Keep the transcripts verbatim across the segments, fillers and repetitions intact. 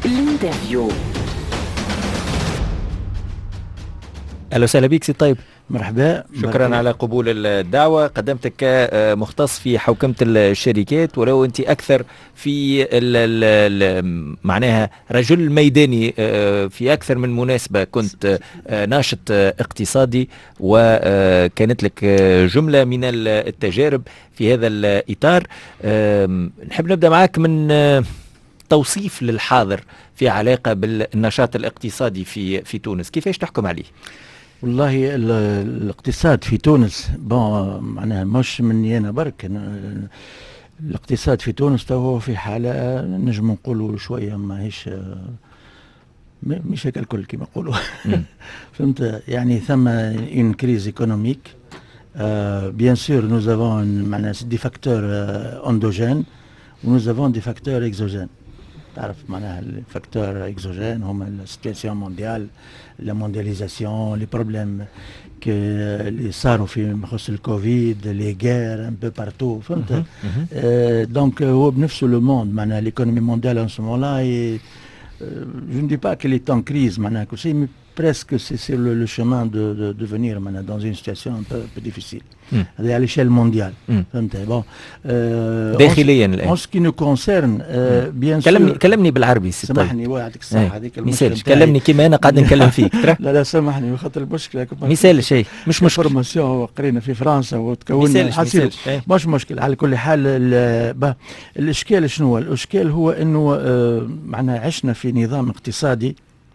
الانترفيو. اهلا وسهلا بك سي طيب. مرحبا، شكرا بركي. على قبول الدعوة. قدمتك كمختص في حوكمة الشركات، ولو أنت أكثر في ال ال معناها رجل ميداني في أكثر من مناسبة. كنت ناشط اقتصادي وكانت لك جملة من التجارب في هذا الإطار. نحب نبدأ معك من توصيف للحاضر في علاقة بالنشاط الاقتصادي في في تونس، كيفاش تحكم عليه؟ والله الاقتصاد في تونس بون معناها مش مني انا برك. الاقتصاد في تونس هو في حاله نجم نقولوا شويه ماهيش مش هيك الكل كما يقولوا. فهمت يعني ثم اون كريز ايكونوميك. بيان سور نوز افون معناها دي فاكتور اندوجين ونوز افون دي فاكتور اكزوجين. تعرف معناها الفاكتور اكزوجين هما السيتياسيون مونديال، لا موندياليزاسيون، لي بروبليم اللي صاروا في مخص الكوفيد، لي غير ان بو بارتو. فهمت؟ دونك هو بنفسه لو موند معناها ليكونومي مونديال ان سو مون لا. جو ne dis pas qu'elle est en crise معناها كل شيء، mais presque c'est sur le, le chemin de, de devenir maintenant dans une situation un peu, un peu difficile. هذا على l'échelle mondiale. فهمت؟ bon داخليا الان. en ce qui nous concerne bien sûr. كلمني كلمني بالعربي سي طيب. سامحني ويعطيك الصحة. هذيك المشكلة كلمني كما انا قاعد نكلم فيك. لا لا سامحني خاطر المشكلة مثال شيء مش مشكلة. فورماسيون قرينا في فرنسا وتكوننا حاسين مش مشكلة. على كل حال الاشكال شنو هو؟ الاشكال هو انه معناها عشنا في نظام اقتصادي.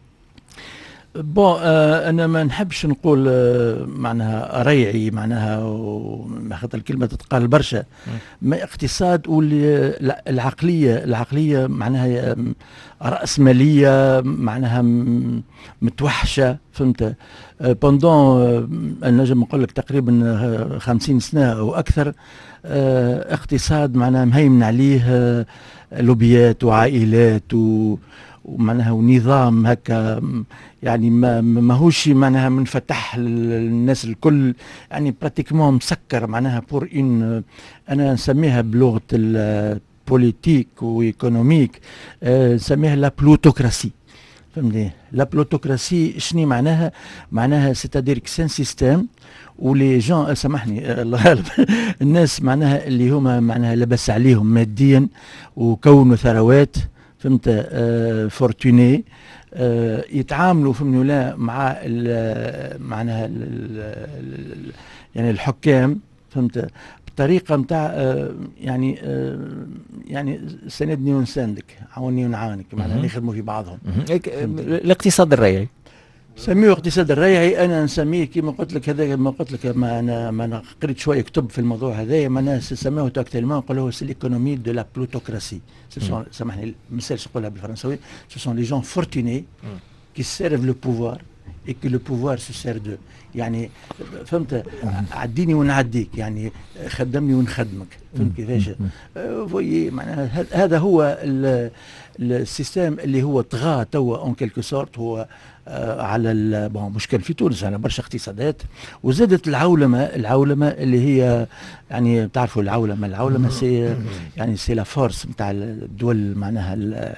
بون آه انا ما نحبش نقول آه معناها ريعي معناها خاطر الكلمه تتقال برشا. ما اقتصاد واللي العقليه العقليه معناها راسماليه معناها متوحشه. فهمت؟ آه بوندون آه نجم نقول لك تقريبا خمسين سنه او اكثر. آه اقتصاد معناها مهيمن عليه آه لوبيات وعائلات و ومعناها ونظام هكا يعني ما ماهوش معناها منفتح للناس الكل، يعني براتيكمون مسكر معناها بور ان انا نسميها بلغه البوليتيك وايكونوميك أه نسميها لا بلوتوكراسي. فهمتني؟ لا بلوتوكراسي شنو معناها؟ معناها سيتادير كسان سيستيم ولي جون سامحني الله غالب الناس معناها اللي هما معناها لبس عليهم ماديا وكونوا ثروات. فهمت؟ آه فورتوني آه يتعاملوا فهمني ولا مع ال معناها ال يعني الحكام. فهمت؟ بطريقه نتاع آه يعني آه يعني سندني ونساندك، عاوني ونعاونك، معناها يخدموا في بعضهم. الاقتصاد الريعي سميه اقتصاد الريعي. انا نسميه كما قلت لك هذا ما قلت لك ما انا ما انا قريت شويه كتب في الموضوع هذايا. ما الناس سموه تاكتيلمون نقولوا سي ليكونومي دو لا بلوتوكراسي. سامحني المثال نقولها بالفرنساوي، سو سون لي جون فورتوني كي سيرف لو بوفوار اي كو لو بوفوار سو سير دو. يعني فهمت؟ عديني ونعديك، يعني خدمني ونخدمك. فهمت كيفاش؟ فوي معناها هذا هو السيستم اللي هو طغى توا اون كيلكو سورت. هو آه على بون مشكل في تونس على برشا اقتصادات، وزادت العولمه العولمه اللي هي يعني تعرفوا العولمه العولمه سي يعني سي لا فورس نتاع الدول معناها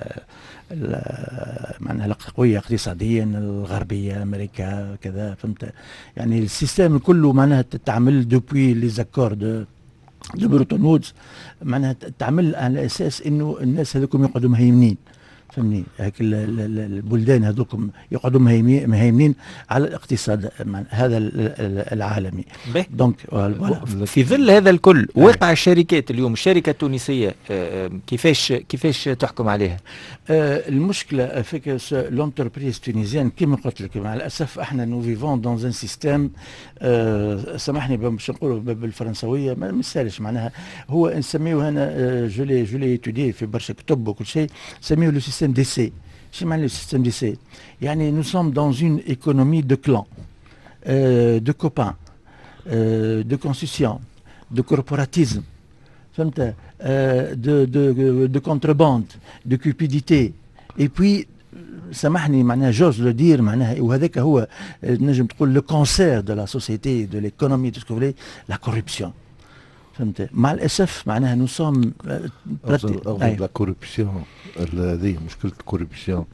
معناها القويه اقتصاديا الغربيه امريكا كذا. فهمت؟ يعني السيستم كله معناها تتعمل دوبوي لي زاكور دو دو بروتون وودز، معناها تعمل على اساس انه الناس هذوكم يقعدوا مهيمنين. فهمني؟ هيك البلدان هذوكم يقعدوا مهيمنين على الاقتصاد هذا العالمي. دونك في ظل هذا الكل واقع الشركات اليوم، الشركه التونسيه كيفاش كيفاش تحكم عليها؟ المشكله في لونتربريز تونيزيان كما قلت لك مع الاسف احنا نو فيفون دون ان سيستيم. سامحني باش نقولوا بالفرنسويه ما مثالش معناها هو نسميه هنا جولي جولي اتودي في برشا كتب وكل شيء نسميه لو سيستيم ديسي. شو معنى لو سيستيم ديسي؟ يعني نو سوم دون اون ايكونومي دو كلان دو كوبان دو كونسيسيون دو كوربوراتيزم. فهمت؟ دو دو دو كونترباند دو كوبيديتي اي بوي سامحني معناها جوز لو دير معناها وهذاك هو نجم تقول لو كونسير دو لا سوسيتي دو ليكونومي دو سكو لا كوربسيون. فهمت. مع الاسف معناها نو سوم لا كوربسيون هذه مشكله الكوربسيون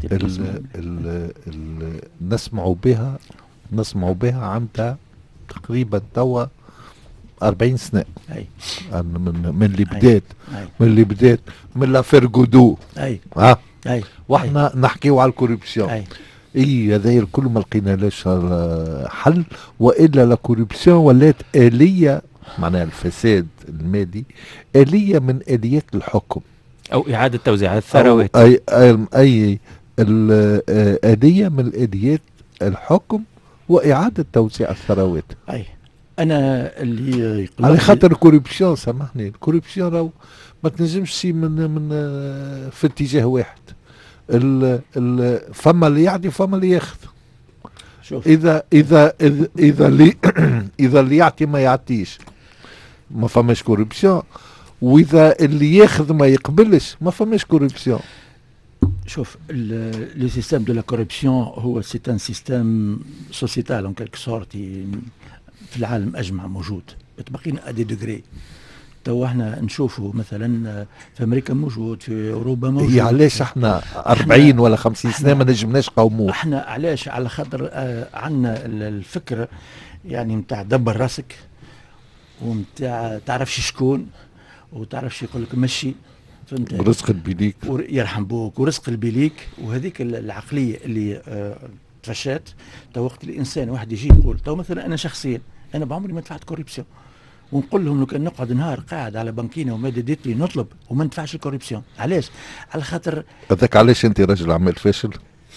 نسمعوا بها نسمعوا بها عندها تقريبا توا أربعين سنه. اي من من اللي بدات من اللي بدات من لا فيرغودو. اي ها اي واحنا نحكيو على الكوربسيون. اي اي هذا الكل ما لقينا لاش حل، والا لا كوربسيون ولات آلية، معناها الفساد المالي آلية من آليات الحكم او اعادة توزيع الثروات. اي اي, أي آلية من آليات الحكم واعادة توزيع الثروات. اي انا اللي على خاطر الكوربسيون، سامحني، الكوربسيون راهو ما تنجمش من من في اتجاه واحد. ال ال فما اللي يعطي فما اللي ياخذ. شوف اذا اذا اذا اذا اللي اذا اللي يعطي ما يعطيش ما فماش كوربسيون، واذا اللي ياخذ ما يقبلش ما فماش كوربسيون. شوف لو سيستيم دو لا كوربسيون هو سي ان سيستيم سوسيتال ان كالك سورت في العالم اجمع موجود، متبقين ا دي دوغري. تو احنا نشوفوا مثلا في امريكا موجود، في اوروبا موجود. هي علاش احنا أربعين ولا خمسين سنه ما نجمناش قوموه؟ احنا علاش؟ على خاطر آه عندنا الفكره يعني نتاع دبر راسك، ونتاع تعرفش شكون، وتعرفش يقول لك مشي، فهمت؟ ورزق البيليك يرحم بوك، ورزق البيليك. وهذيك العقليه اللي آه تفشات. تو وقت الانسان واحد يجي يقول، تو مثلا انا شخصيا انا بعمري ما دفعت كوربسيون، ونقول لهم لو كان نقعد نهار قاعد على بنكينه ومادة لي نطلب وما ندفعش الكوربسيون. علاش؟ على خاطر هذاك علاش انت راجل عمال فاشل.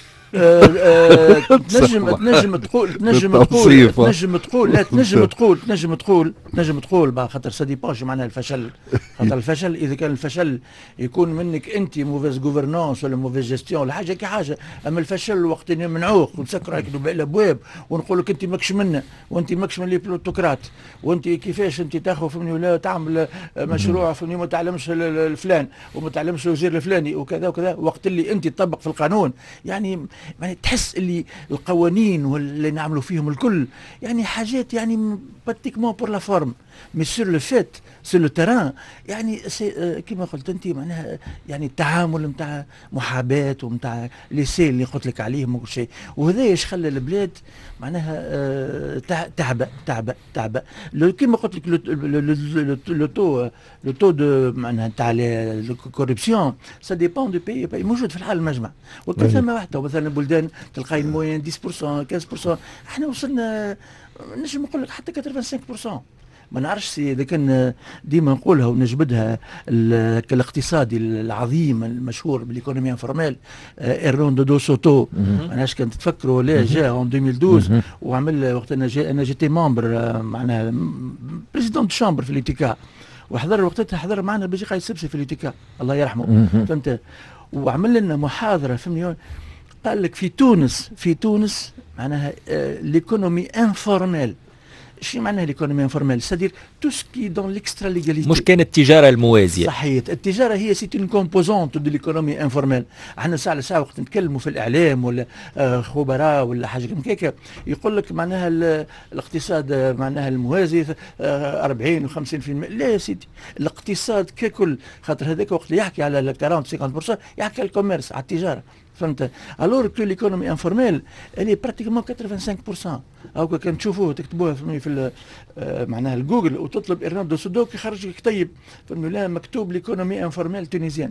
تنجم تنجم تقول تنجم تقول تنجم تقول لا تنجم تقول تنجم تقول تنجم تقول بقى خاطر سا ديبونش معناها الفشل. خاطر الفشل اذا كان الفشل يكون منك انت موفيز غوفرنونس ولا موفيز جيستيون ولا حاجه كي حاجه، اما الفشل وقت نمنعوك ونسكروا عليك الابواب ونقول لك انت ماكش منا وانت ماكش من لي بلوتوكرات وانت كيفاش انت تاخذ فهمني ولا تعمل مشروع فهمني ما تعلمش الفلان وما تعلمش الوزير الفلاني وكذا وكذا، وقت اللي انت تطبق في القانون يعني يعني تحس اللي القوانين واللي نعملوا فيهم الكل يعني حاجات يعني براتيكمون بور لا فورم، مي سور لو فيت سور لو تيران يعني سي كيما قلت انت معناها يعني التعامل نتاع محاباه ونتاع ليسي اللي قلت لك عليهم وكل شيء. وهذا ايش خلى البلاد معناها تعبه تعبه تعبه. كيما قلت لك لو تو لو تو دو معناها نتاع الكوربسيون سا ديبون دو بي بي موجود في العالم مجمع. وكثر ما واحد مثلا بلدان تلقاي الموين عشرة بالمئة خمسة بالمئة، احنا وصلنا نجم نقول لك حتى خمسة وثمانين بالمئة. ما نعرفش اذا كان ديما نقولها ونجبدها الاقتصادي العظيم المشهور بالايكونومي انفورميل ايرون دو سوتو. انا اش كنت تفكروا لا جا ان ألفين واثناشر وعمل وقت انا جا انا جيتي ممبر معناها بريزيدون شامبر في الاتيكا، وحضر وقتها حضر معنا بيجي قايد السبسي في الاتيكا الله يرحمه، فهمت؟ وعمل لنا محاضره فهمني، قال لك في تونس في تونس معناها ليكونومي انفورميل. شو معناها ليكونومي انفورميل؟ سادير تو سكي دون ليكسترا ليغاليتي. مش كانت التجاره الموازيه. صحيح، التجاره هي سيت اون كومبوزونت دو ليكونومي انفورميل. احنا ساعه لساعه وقت نتكلموا في الاعلام ولا آه خبراء ولا حاجه كيما هكا يقول لك معناها الاقتصاد معناها الموازي آه أربعين و50%. لا يا سيدي، الاقتصاد ككل خاطر هذاك وقت اللي يحكي على أربعين خمسين بالمئة يحكي على الكوميرس على التجاره، فهمت؟ الور كو ليكونومي انفورميل الي براتيكمون خمسة وثمانين بالمئة. او كان تشوفوه تكتبوها في, في آه معناها الجوجل وتطلب ايرناند دو سودوك يخرج لك كتيب فهمتوا لا مكتوب ليكونومي انفورميل تونيزيان.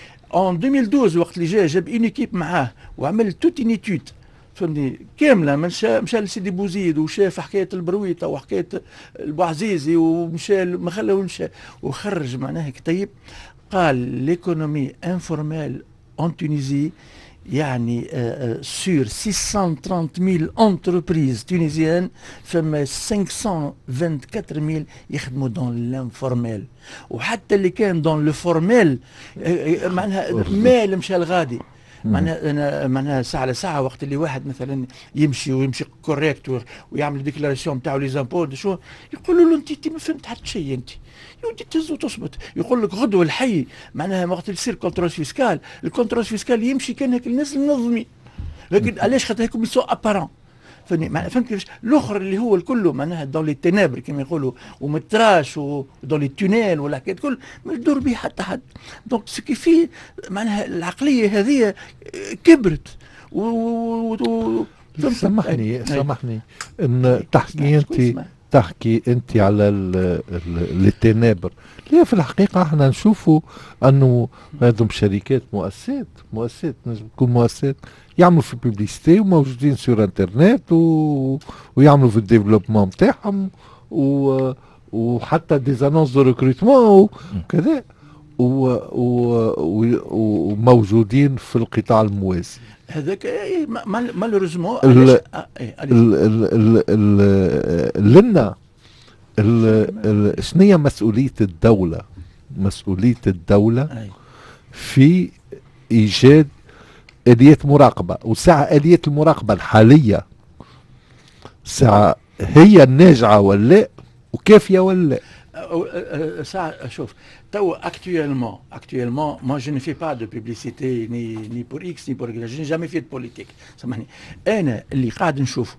ان ألفين واثني عشر وقت اللي جا جاب اون ايكيب معاه وعمل توت ان ايتود فهمتني كامله، مشى مشى لسيدي بوزيد وشاف حكايه البرويطه وحكايه البوعزيزي ومشى ما خلاه مشى وخرج معناها كتيب قال ليكونومي انفورميل ان تونيزي يعني سور ستمائة وثلاثين ألف انتربريز تونيزيان فما خمسمائة وأربعة وعشرين ألف يخدموا دون لانفورميل، وحتى اللي كان دون لو فورميل معناها مال مشى الغادي. معناها انا معناها ساعه لساعه وقت اللي واحد مثلا يمشي ويمشي كوريكت ويعمل ديكلاراسيون نتاعو لي زامبو شو يقولوا له انت ما فهمت حتى شيء انت يودي تهز وتصبت. يقول لك غدوه الحي معناها وقت اللي يصير كونترول فيسكال الكونترول فيسكال يمشي كان هيك الناس المنظمين، لكن علاش خاطر هيكم يسو ابارون فهمتني فهمت كيفاش الاخر اللي هو الكل معناها دون لي تينابر كما يقولوا ومتراش ودون لي تونيل ولا حكايات الكل ما يدور به حتى حد. دونك سكي في معناها العقليه هذه كبرت و, و... و... سامحني سامحني ان تحكي انت تحكي انت على التنابر. لا في الحقيقه احنا نشوفوا انه هذم شركات مؤسسات مؤسسات نجم تكون مؤسسات يعملوا في الببليستي وموجودين سور انترنت و... ويعملوا في الديفلوبمون نتاعهم و... وحتى ديزانونس دو ريكروتمون وكذا و... و... وموجودين في القطاع الموازي. هذاك مالوريزمون لنا شنو هي مسؤولية الدولة؟ مسؤولية الدولة في إيجاد آليات مراقبة، وساعة آليات المراقبة الحالية ساعة هي الناجعة ولا وكافية ولا؟ ساعة شوف تو actuellement actuellement moi je ne fais pas de publicité ni ni pour X ni pour Y, je n'ai jamais fait de politique. سامحني انا اللي قاعد نشوفه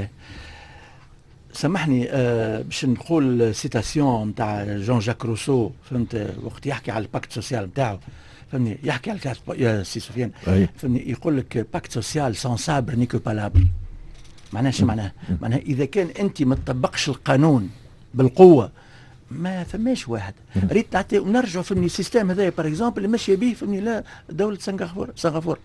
سامحني أه باش نقول سيتاسيون نتاع جون جاك روسو فهمت وقت يحكي على الباكت سوسيال نتاعو فهمني يحكي على يا سي سفيان فهمني يقول لك باكت سوسيال سون سابر نيكو بالابل. معناها شو معناها؟ معناها اذا كان انت ما تطبقش القانون بالقوه ما فماش واحد ريت تعطي ونرجعوا في السيستم هذايا باغ اكزومبل اللي ماشيه به فهمني لا دوله سنغافوره سنغافوره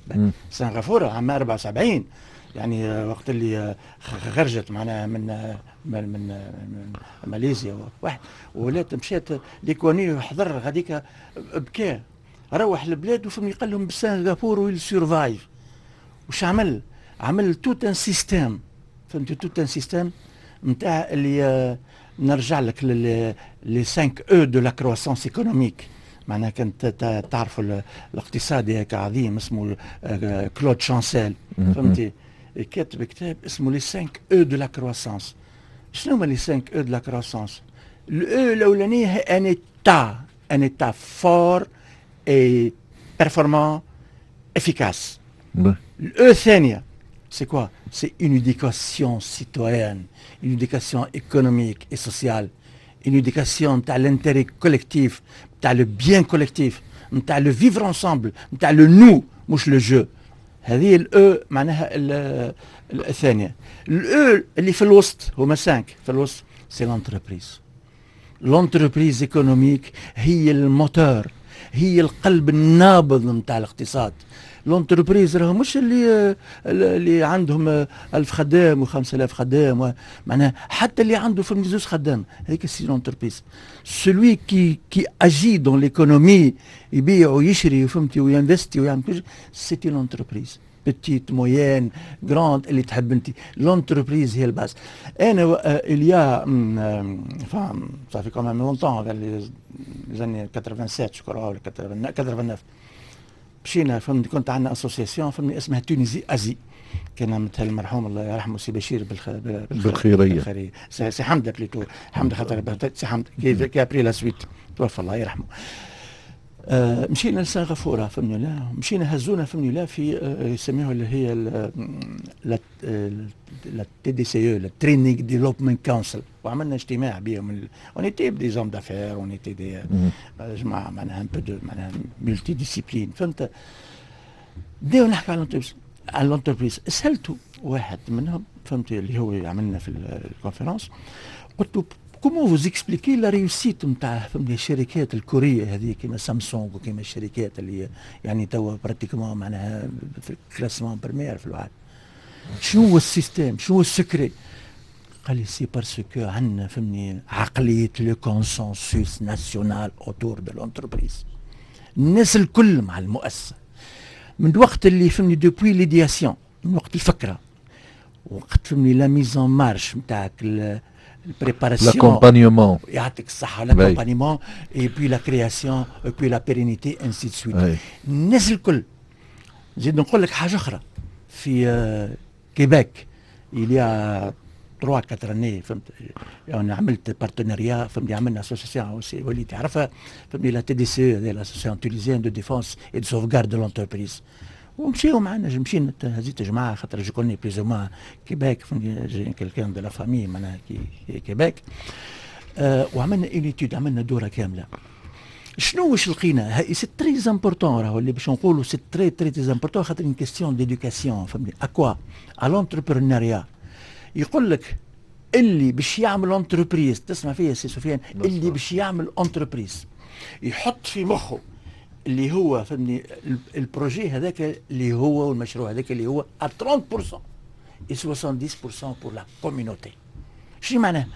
سنغافوره عام أربعة وسبعين يعني وقت اللي خرجت معناها من من من, من ماليزيا واحد ولات مشات ليكواني حضر غاديك بكى روح البلاد وفهمني قال لهم سنغافور ويل سيرفايف. وش عمل؟ عمل توت ان سيستم فهمتي توت ان سيستم نتاع اللي نرجع لك لي خمسة او دو لا كرواسونس ايكونوميك. معناها كنت تعرفوا الاقتصادي هيك عظيم اسمه كلود شانسيل فهمتي كاتب كتاب اسمه لي خمسة او دو لا كرواسونس. شنو هما لي خمسة او دو لا كرواسونس؟ الاو الاولانيه هي ان ايتا ان ايتا فور اي بيرفورمون افيكاس. الاو الثانيه c'est quoi? C'est une éducation citoyenne, une éducation économique et sociale, une éducation تاع l'intérêt collectif, تاع le bien collectif, تاع le vivre ensemble, تاع le nous مش le jeu. هذه الاو معناها الثانيه. الاو اللي في الوسط هما خمسة في الوسط c'est l'entreprise. l'entreprise économique هي الموتور، هي القلب النابض نتاع الاقتصاد. لونتربريز راهو مش اللي اللي عندهم ألف خدام وخمسة آلاف خدام معناها حتى اللي عنده في زوج خدام هيك سي لونتربريز. سلوي كي كي اجي دون ليكونومي يبيع ويشري فهمتي وينفستي ويعمل كل سي لونتربريز بتيت موين جراند اللي تحب انت. لونتربريز هي الباس. انا اليا فهم صافي كمان لونتون لي زاني سبعة وثمانين شكرا ولا تسعة وثمانين مشينا فهمني كنت عندنا اسوسياسيون فهمني اسمها تونيزي ازي كان مثل المرحوم الله يرحمه سي بشير بالخ... بالخيريه بالخيريه سي حمده بليتو حمده خاطر سي حمده كي كي ابري لا سويت توفى الله يرحمه. آه مشينا لسنغافوره فهمني لا مشينا هزونا فهمني لا في آه يسميوها اللي هي لا لا تي دي سي او لا ترينينغ ديفلوبمنت كونسل وعملنا اجتماع بهم اونيتي دي زوم دافير اونيتي دي جماعه معناها ان بو دو معناها ملتي ديسيبلين فهمت. بداو نحكي على الانتربريز على الانتربريز سالته واحد منهم فهمتي اللي هو عملنا في الكونفرنس قلت له كومون فوز اكسبليكي لا ريوسيت نتاع فهمتي الشركات الكوريه هذه كيما سامسونج وكيما الشركات اللي يعني توا براتيكمون معناها في الكلاسمون برمير في العالم. شنو هو السيستم؟ شنو هو السكري؟ قال لي سي باسكو عندنا فهمني عقليه لو كونسنسوس ناسيونال اوتور دو لونتربريز. الناس الكل مع المؤسسه من الوقت اللي فهمني دوبوي ليدياسيون من وقت الفكره وقت فهمني لا ميزون مارش نتاعك البريباراسيون لاكومبانيومون يعطيك الصحه لاكومبانيومون اي بي لا كرياسيون اي بي لا بيرينيتي انسي دو سويت. الناس الكل زيد نقول لك حاجه اخرى في كيباك إليا ثلاثة أربعة أني فهمت يعني عملت بارتنريا فهمتني عملنا اسوسياسيون ولي تعرفها فهمتني لا تي دي سي لاسوسياسيون تونيزيان دو ديفونس اي دو سوفغارد دو لونتربريز ومشيو معنا مشينا هزيت جماعه خاطر جو كوني بليز ما كيباك كيلكان دو لا فامي معناها كيباك آه وعملنا ايليتود عملنا دوره كامله. شنو واش لقينا؟ سي تري امبورتون راهو اللي باش نقولوا سي تري تري تري امبورتون خاطر اون كيستيون ديدوكاسيون فهمني اكوا ا لونتربرونيريا. يقول لك اللي باش يعمل انتربريز، تسمع فيا سي سفيان، اللي باش يعمل انتربريز يحط في مخه اللي هو فهمني البروجي هذاك اللي هو والمشروع هذاك اللي هو ا ثلاثين بالمئة و سبعين بالمئة بور لا كوميونيتي. شنو معناه؟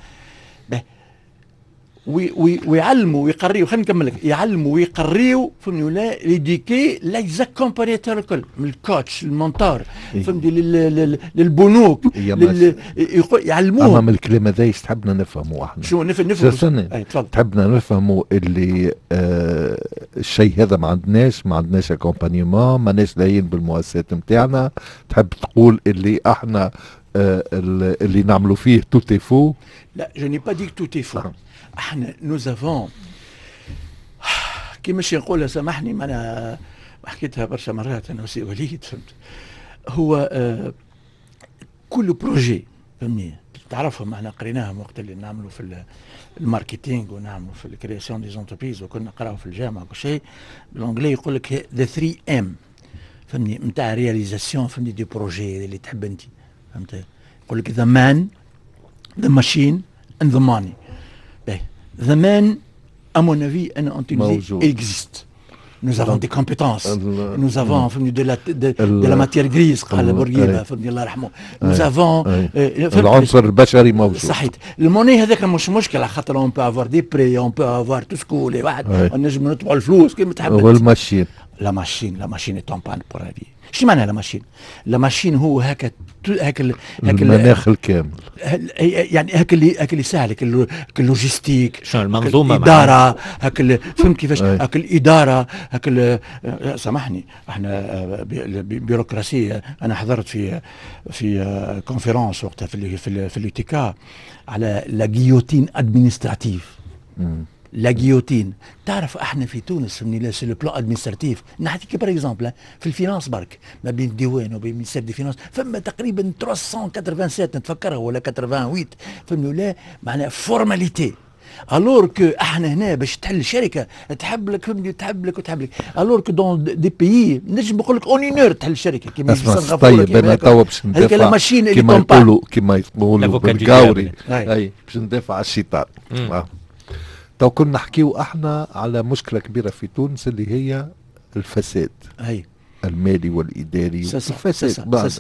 وي وي ويعلموا ويقريوا، خلينا نكمل لك، يعلموا ويقريوا فهمني ولا ليديكي ليزاكومبانيتور الكل، من الكوتش المونتور فهمني للبنوك يعلموهم. اما من الكلام هذا تحبنا نفهموا احنا شو نفهم نفهم تحبنا نفهموا اللي آه الشيء هذا ما عندناش ما عندناش اكومبانيمون، ماناش لاهيين بالمؤسسات نتاعنا. تحب تقول اللي احنا آه اللي نعملوا فيه توت فو؟ لا جو ني با ديك توت فو. احنا نوزافون كي ماشي نقولها سامحني، ما انا حكيتها برشا مرات انا وسي وليد فهمت. هو آه كل بروجي فهمني تعرفهم احنا قريناهم وقت اللي نعملوا في الماركتينغ ونعملوا في الكرياسيون دي زونتربريز وكنا نقراو في الجامعه وكل شيء. بالانجلي يقول لك ذا ثري ام فهمني نتاع رياليزاسيون فهمني دي بروجي اللي تحب انت فهمت. يقول لك ذا مان ذا ماشين اند ذا ماني. The man, à mon avis, en Tunisie, existe. Nous avons des compétences. Nous avons de la, de, de la matière grise. Nous avons... العنصر البشري موجود. صحيح. الموني هذاك مش مشكلة خاطر on peut avoir des prêts, on peut avoir tout ce qu'on veut. واحد نجم نطبعوا الفلوس كيما تحب. والماشين. لا ماشين لا ماشين est en panne pour la vie. شو معنى لا ماشين؟ لا ماشين هو هكا هكا المناخ الكامل، يعني هكا اللي هكا اللي يساعدك اللوجيستيك، شنو المنظومه، الاداره هكا فهمت كيفاش، هكا الاداره هكا. سامحني احنا بيروقراسيه. انا حضرت في في كونفرنس وقتها في في في الاتيكا على لا جيوتين ادمينستراتيف. لا جيوتين. تعرف احنا في تونس من سي لو بلان ادمينستراتيف نحكي بار اكزومبل في الفينانس برك ما بين الديوان وبين مينيستير دي فينانس فما تقريبا ثلاثمائة وسبعة وثمانين نتفكرها ولا ثمانية وثمانين فهمني ولا معناها فورماليتي. الور كو احنا هنا باش تحل شركه تحب لك فهمني تحب لك وتحب لك. الور كو دون دي بيي نجم نقول لك اون اونور تحل شركه كيما سنغافوره. طيب انا توا باش ندافع كيما يقولوا كيما يقولوا بالقاوري اي باش ندافع على الشيطان. تو كنا نحكيو احنا على مشكله كبيره في تونس اللي هي الفساد اي المالي والاداري. الفساد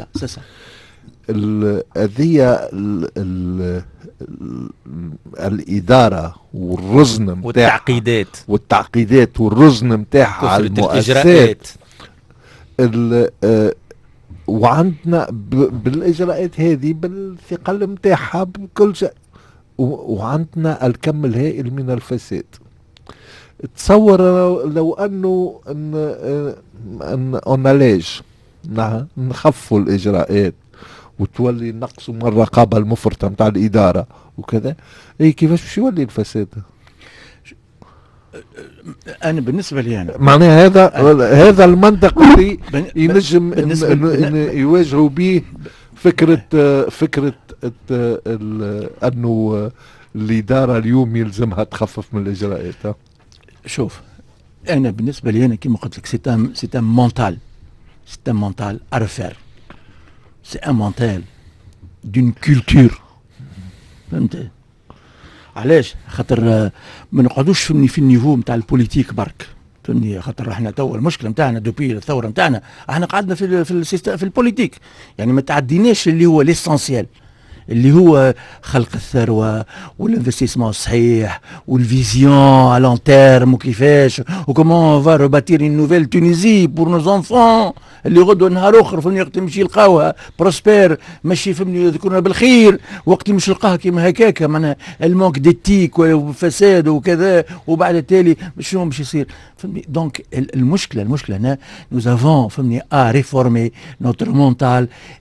هذه الاداره والرزن نتاعها والتعقيدات والتعقيدات والرزن نتاعها على المؤسسات وعندنا بالاجراءات هذه بالثقل نتاعها بكل شيء، وعندنا الكم الهائل من الفساد. تصور لو انه ان ان اونالاج نخفوا الاجراءات وتولي نقصوا من الرقابه المفرطه نتاع الاداره وكذا، اي كيفاش باش يولي الفساد؟ انا بالنسبه لي انا معناها هذا هذا المنطق اللي ينجم يواجهوا به فكره فكره انه الاداره اليوم يلزمها تخفف من الاجراءات. شوف انا بالنسبه لي انا كما قلت لك سي ان سي ان مونتال سي ان مونتال ا ريفير سي ان مونتال دون كولتور. فهمت علاش؟ خاطر ما نقعدوش في في النيفو نتاع البوليتيك برك فهمني. خاطر احنا تو المشكله نتاعنا دوبي الثوره نتاعنا احنا قعدنا في في في البوليتيك، يعني ما تعديناش اللي هو ليسونسيال اللي هو خلق الثروه والانفستيسمون الصحيح والفيزيون على لون تيرم وكيفاش وكومون فا روباتير اون نوفيل تونيزي بور نو زونفون اللي غدوه نهار اخر فهمني وقت يمشي يلقاوها بروسبير ماشي فهمني يذكرنا بالخير، وقت مش يلقاها كيما هكاك معناها المونك ديتيك وفساد وكذا وبعد التالي شنو باش يصير فهمني. دونك المشكله المشكله هنا نوز افون فهمني ا ريفورمي نوتر مونتال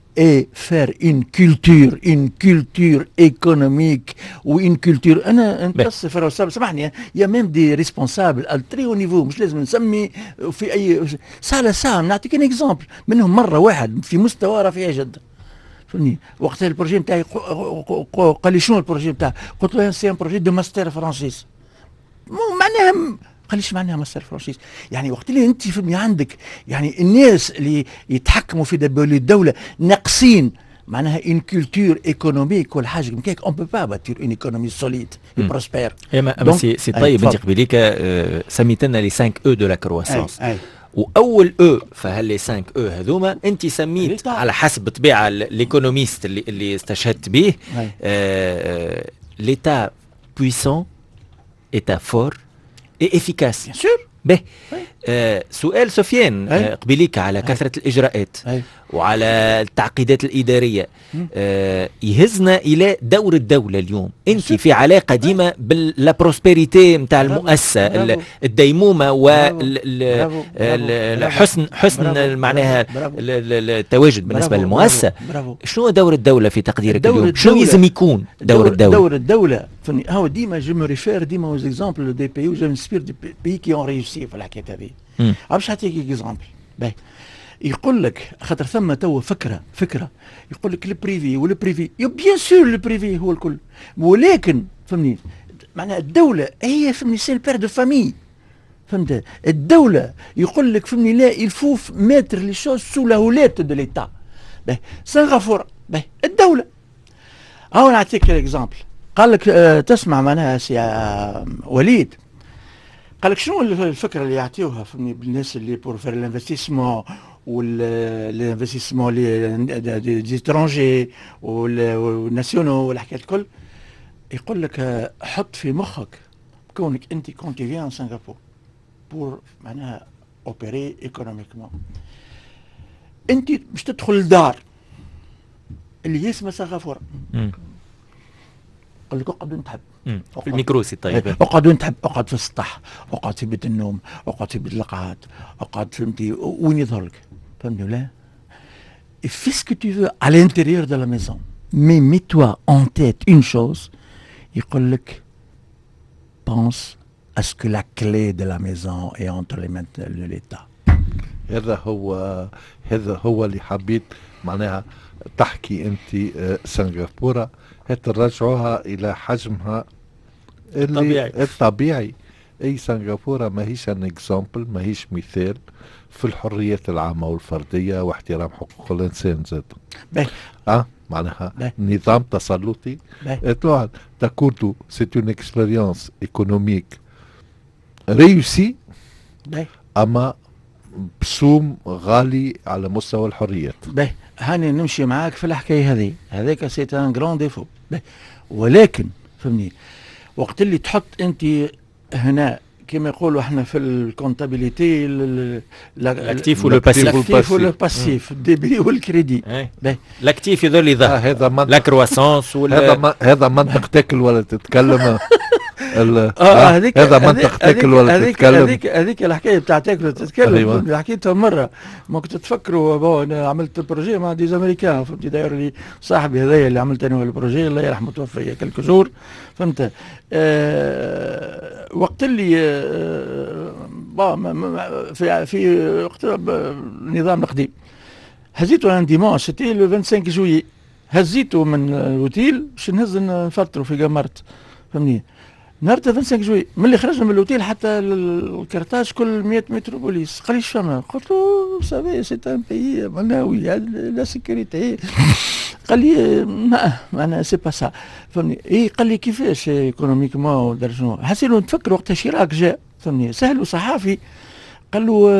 et faire une culture une culture économique ou une culture انا نقص فرنسا سامحني يا ميم دي ريسبونسابل التري او نيفو مش لازم نسمي في اي سالا سام نعطيك ان اكزامبل منهم مره واحد في مستوى رفيع جدا فهمني وقت البروجي نتاعي قال لي شنو البروجي نتاعك قلت له سي ان بروجي دو ماستر فرانسيس معناها قال ليش معناها ماستر فرانسيس يعني وقت اللي انت فهمني عندك يعني الناس اللي يتحكموا في الدوله ناقصين معناها ان كولتور ايكونوميك ولا حاجه من كيك اون بو با باتير اون ايكونومي سوليد بروسبير اما سي سي طيب انت قبيليك آه سميت لنا لي خمسة او دو لا كرواسونس واول او فهاللي خمسة او هذوما انت سميت على حسب طبيعه الايكونوميست اللي اللي استشهدت به آه ليتا بويسون ايتا فور اي افيكاس بيان سور به آه سؤال سفيان آه قبيليك على كثرة الإجراءات أي. وعلى التعقيدات الإدارية آه يهزنا إلى دور الدولة اليوم أنت في علاقة ديما بالبروسبريتي متاع المؤسسة الديمومة وحسن حسن معناها التواجد بالنسبة للمؤسسة. شنو دور الدولة في تقديرك اليوم؟ شنو لازم يكون دور الدولة؟ دور الدولة هو ديما جو مو ريفير ديما aux exemples des pays où je m'inspire des pays qui ont réussi في الحكاية هذه. باش نعطيك اكزامبل باهي يقول لك خاطر ثم تو فكره فكره يقول لك البريفي والبريفي بيان سور البريفي هو الكل ولكن فهمني معناها الدوله هي فهمني سي البير دو فامي فهمت الدوله يقول لك فهمني لا الفو ماتر لي شوز سو لا هولات دو ليتا باهي سنغافوره باهي الدوله هاو نعطيك اكزامبل قال لك آه تسمع معناها سي آه وليد قال لك شنو الفكره اللي يعطيوها فهمني بالناس اللي بور فير الانفستيسمون والانفستيسمون لي ديترونجي والناسيونو والحكايات الكل يقول لك حط في مخك كونك انت كونتي فيان سنغافور بور معناها اوبيري ايكونوميكمون انت باش تدخل الدار اللي اسمها سنغافوره قال لك اقعد وين تحب في الميكروسي طيب اقعد وين تحب اقعد في السطح اقعد في بيت النوم اقعد في بيت القعاد اقعد فهمتي وين يظهر لك فهمتني ولا fais ce que tu veux à l'intérieur de la maison mais mets-toi en tête une chose يقول لك pense à ce que la clé de la maison est entre les mains de l'État. هذا هو هذا هو اللي حبيت معناها تحكي انت سنغافوره ترجعوها الى حجمها الطبيعي الطبيعي. اي سنغافوره ماهيش ان اكزامبل ماهيش مثال في الحريات العامه والفرديه واحترام حقوق الانسان زاد اه معناها بي. نظام تسلطي طبعا تاكوردو سي اون اكسبيريونس ايكونوميك ريوسي اما بسوم غالي على مستوى الحريات. باهي هاني نمشي معاك في الحكايه هذه هذاك سي ان جراند ديفو ولكن فهمني وقت اللي تحط انت هنا كما يقولوا احنا في الكونتابيليتي الاكتيف والباسيف الاكتيف والباسيف الديبي والكريدي الاكتيف يظل يظهر هذا لا كرواسونس هذا هذا منطق تاكل ولا تتكلم اه هذيك هذا منطق تاكل ولا تتكلم هذيك هذيك الحكايه بتاع تاكل وتتكلم حكيتها مره ما كنت تفكروا بو انا عملت بروجي مع دي امريكان فهمتي داير لي صاحبي هذايا اللي عملت انا البروجي الله يرحمه توفى كلك شهور فهمت آه وقت اللي آه في في وقت النظام القديم هزيته انا ديمانش سيتي لو خمسة وعشرين جويي هزيته من الاوتيل باش نهز نفطروا في قمرت فهمني نهار خمسة وعشرين جويي ملي خرجنا من الاوتيل حتى الكرتاج كل مية متر بوليس قال لي فما قلت له سافي سي ان بيي معناوي لا سيكوريتي قال لي ما انا سي با سا فهمني اي قال لي كيفاش ايكونوميكمون ودار شنو حسيت نتفكر وقتها شيراك جاء فهمني سهل صحافي قال له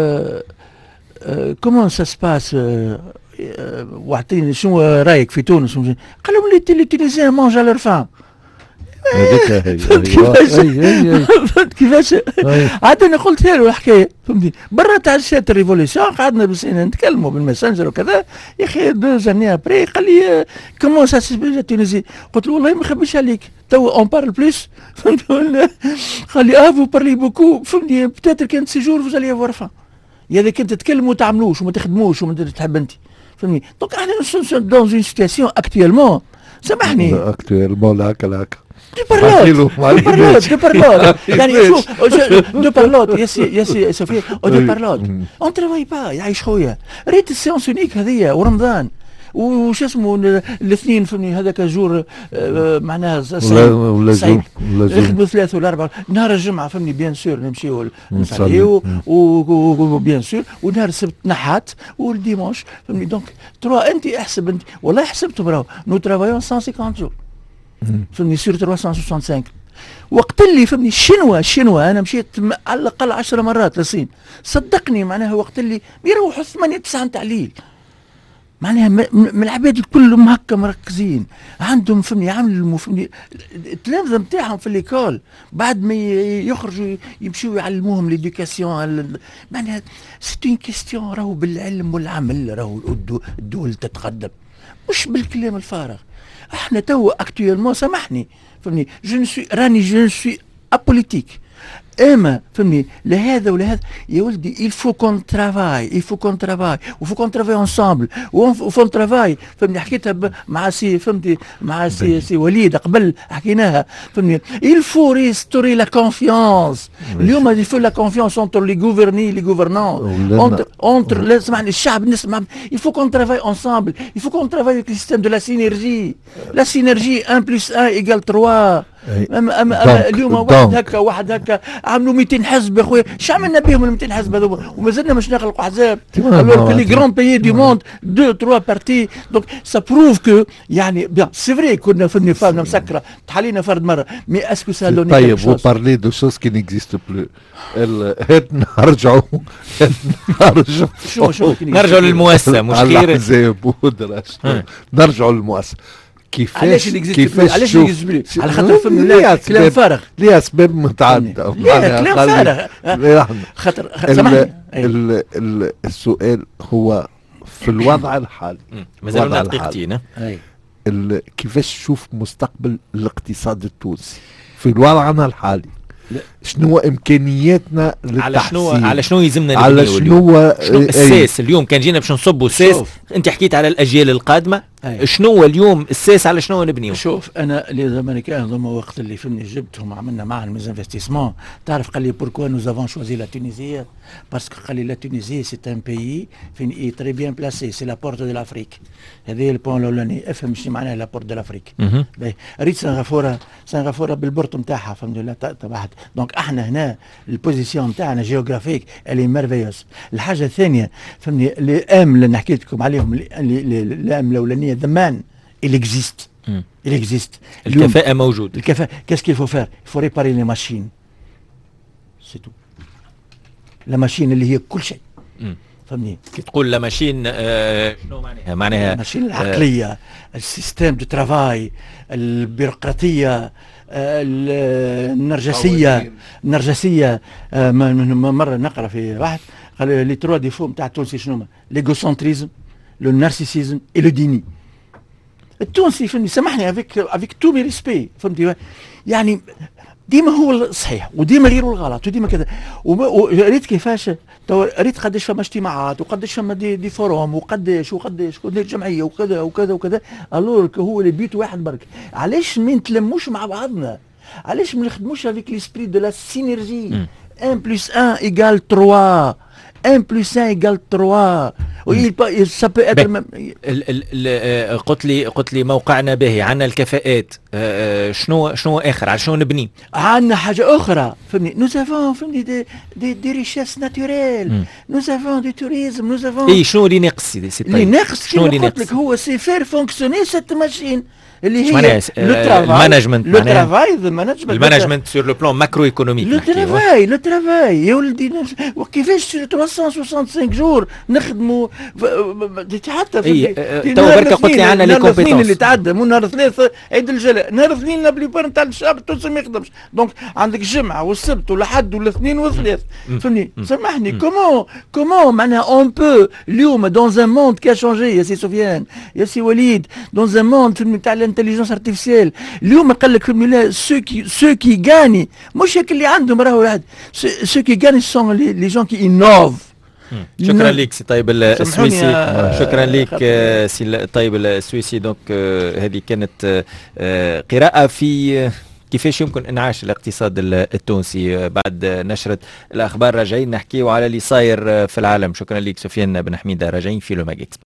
كومون سا سباس واعطيني شنو رايك في تونس قال لهم لي تونيزيان مونج على فام هذيك هي فهمت كيفاش عاد انا قلت له الحكايه فهمتني برا تاع الشات الريفوليسيون قعدنا بسينا نتكلموا بالماسنجر وكذا يا اخي دو زاني ابري قال لي كومون سا سي تونيزي قلت له والله ما نخبيش عليك تو اون بارل بليس فهمت ولا قال لي اه فو بارلي بوكو فهمتني بتاتر كانت سيجور فوز الي افوار فان يا اذا كنت تتكلموا وتعملوش وما تخدموش وما تحب انت فهمني. دونك احنا دون اون سيتياسيون اكتويلمون، سامحني اكتويلمون لا هكا هكا دو بارلوت دو بارلوت دو بارلوت يعني شوف دو بارلوت يا سي يا سي سفير دو بارلوت اون ترافاي با يعيش خويا. ريت السيونس اونيك هذيا ورمضان وش اسمه الاثنين فهمني هذاك جور آه معناها سعيد نخدموا ثلاثة ولا أربعة. نهار الجمعة فهمني بيان سور نمشيو نصليو وبيان سور، ونهار السبت نحات والديمونش فهمني. دونك تروا أنت احسب أنت والله حسبتهم راهو نو ترافايون مئتين وخمسين جور فهمني سور ثلاثمئة وخمسة وستين. وقت اللي فهمني الشنوة الشنوة أنا مشيت على الأقل عشر مرات للصين، صدقني معناها وقت اللي يروحوا ثمانية تسعة تعليل معناها من العباد كلهم هكا مركزين عندهم فهمني يعملوا فهمني التلامذة نتاعهم في ليكول بعد ما يخرجوا يمشيوا يعلموهم ليديوكاسيون معناها سيت اون كيستيون راهو بالعلم والعمل راهو الدول تتقدم مش بالكلام الفارغ. احنا تو اكتويلمون سامحني فهمني جو سوي راني جو سوي ابوليتيك اما فهمني لهذا ولهذا يا ولدي il faut qu'on travaille il faut qu'on travaille il faut qu'on travaille ensemble il faut qu'on travaille فهمني حكيتها مع سي فهمتي مع سي سي وليد قبل حكيناها فهمني il faut restaurer la confiance. اليوم il faut la confiance entre les gouvernés les gouvernants entre entre سمعني الشعب نسمع il faut qu'on travaille ensemble il faut qu'on travaille avec le système de la synergie la synergie un plus un égale trois. أما أما اليوم واحد هكا واحد هكا عملوا مئتين حزب يا خويا، اش عملنا بهم ال مئتين حزب هذوما وما زلنا مش نخلقوا احزاب. الوغ لي غران بيي دي موند دو تروا بارتي دونك سا بروف كو يعني بيان سي فري كنا في النفاق مسكره تحلينا فرد مره مي اسكو سا دوني. طيب فو بارلي دو شوز كي نيكزيست بلو نرجعوا نرجعوا شو شو نرجعوا للمؤسسه مش خير نرجعوا للمؤسسه. كيفاش علاش كيفاش علاش بلو على خاطر فهمنا كلام فارغ ليه اسباب متعدده كلام فارغ خاطر سامحني. السؤال هو في الوضع الحالي مازالنا دقيقتين كيفاش تشوف مستقبل الاقتصاد التونسي في وضعنا الحالي؟ شنو امكانياتنا للتحسين؟ على شنو على شنو يلزمنا على شنو الساس اليوم كان جينا باش نصبوا الساس. انت حكيت على الاجيال القادمه أي. شنو اليوم الساس على شنو نبنيو؟ شوف انا لي زمانيكان ضم وقت اللي فهمني جبتهم عملنا معهم ميزانفستيسمون تعرف قال لي بوركوا نو افون شوازي لا تونيزيه باسكو قال لي لا تونيزيه سي ان بيي فين اي تري بيان بلاسي سي لا بورت دو لافريك. هذه البون الاولاني افهم شنو معناها لا بورت دو لافريك. ريت سنغافوره سنغافوره بالبورت نتاعها الحمد لله تبعت. دونك احنا هنا البوزيسيون نتاعنا جيوغرافيك الي ميرفيوس. الحاجه الثانيه فهمني اللي ام اللي حكيت لكم عليهم الام الاولانيه ذمان il existe il existe الكفاءة موجود. الكفاءة qu'est-ce qu'il faut faire il faut réparer les machines c'est tout. la machine اللي هي كل شيء فهمني. كي تقول لا ماشين آه شنو معناها؟ معناها الماشين العقلية آه السيستم دو ترافاي البيروقراطية آه النرجسية النرجسية آه مرة نقرأ في واحد قال لي تروا ديفو نتاع التونسي شنو هما؟ ليغوسنتريزم لو نارسيسيزم اي لو ديني. التونسي فهمني سامحني افيك افيك تو مي ريسبي فهمتي يعني ديما هو الصحيح وديما غير الغلط وديما كذا. وريت كيفاش ريت قداش فما اجتماعات وقداش فما دي, دي فوروم وقداش وقداش قداش جمعيه وكذا وكذا وكذا. الور هو اللي بيت واحد برك. علاش ما نتلموش مع بعضنا؟ علاش ما نخدموش افيك ليسبري دو لا سينرجي واحد بلس واحد ايكال ثلاثة واحد بلس واحد ايكال ثلاثة. ça peut être même قلت لي قلت لي موقعنا باهي عندنا الكفاءات شنو شنو اخر على شنو نبني؟ عندنا حاجه اخرى فهمني نو افون فهمني دي دي, دي ريشيس ناتوريل نو افون دي توريزم نو افون اي شنو اللي ناقص سيدي سي اللي ناقص شنو اللي ناقص؟ هو سي فير فونكسيوني سيت ماشين اللي هي المانجمنت لو ترافاي المانجمنت المانجمنت سور لو بلان ماكرو ايكونوميك لو ترافاي لو ترافاي يا ولدي وكيفاش ثلاثمئة وخمسة وستين جور نخدموا حتى في تو بركه قلت لي عندنا لي كومبيتونس اللي تعدى من نهار ثلاث عيد الجلاء نهار اثنين لا بليبار نتاع الشعب التونسي ما يخدمش. دونك عندك الجمعه والسبت والاحد والاثنين والثلاث فهمني. سامحني كومون كومون معناها اون بو اليوم دون ان موند كي شونجي يا سي سفيان يا سي وليد دون ان موند نتاع الانتليجنس ارتيفيسيال. اليوم قال لك فهمني لا سو كي سو كي غاني مش هيك اللي عندهم راهو واحد سو كي غاني سون لي جون كي انوف شكرا لك سي طيب السويسي. شكرا لك سي طيب السويسي. دونك هذه كانت قراءة في كيفاش يمكن انعاش الاقتصاد التونسي. بعد نشرة الأخبار راجعين نحكيو على اللي صاير في العالم. شكرا لك سفيان بن حميدة. راجعين في لوماجيكس.